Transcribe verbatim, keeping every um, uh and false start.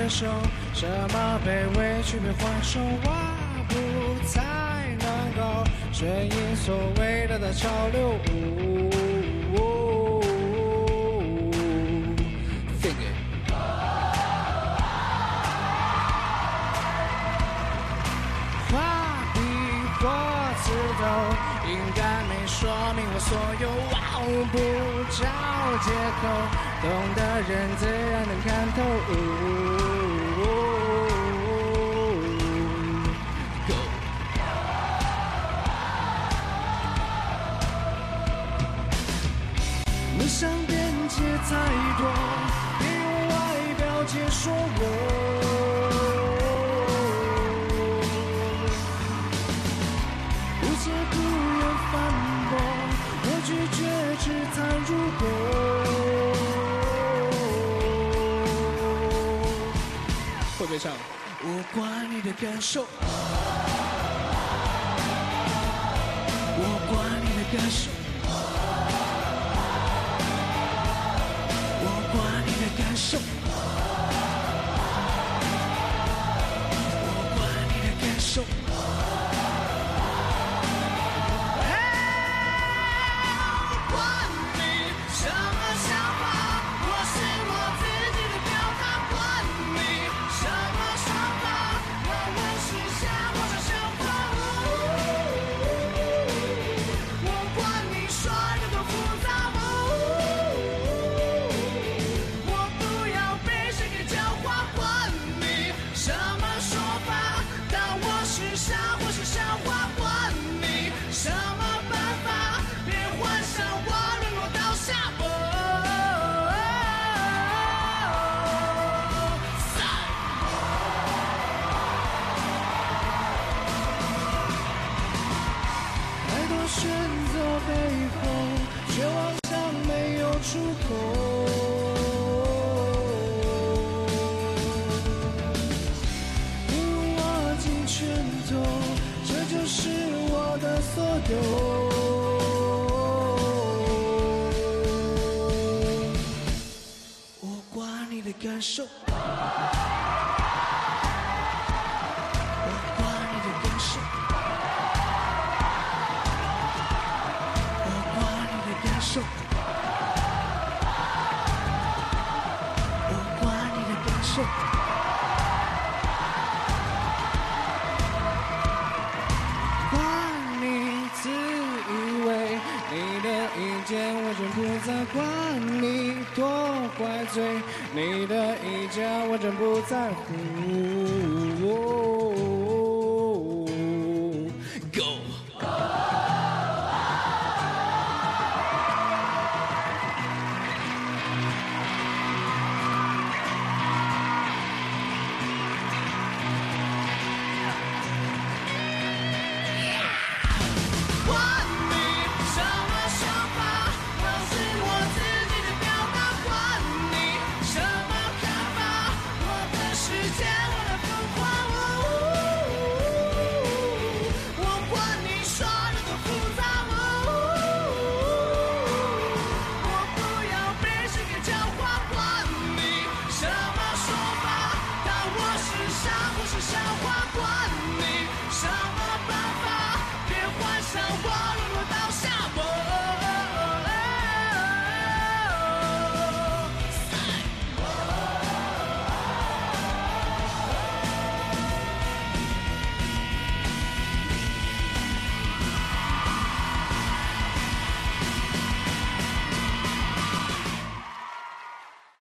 接受，什么被委屈被还手，挖不才能够顺应所谓的大潮流。哦哦Think it。画笔或刺头，应该没说明我所有，挖不着借口，懂的人自然能看透。哦哦Go。梦想边界太多，别用外表解说我。拒绝只谈如果，会不会唱？我管你的感受，我管你的感受，我管你的感受，我管你的感受。选择背后，绝望像没有出口。不用握紧拳头，这就是我的所有。我管你的感受。我管你的感受，管你自以为你的意见我全不在，管你多怪罪，你的意见我真不在乎。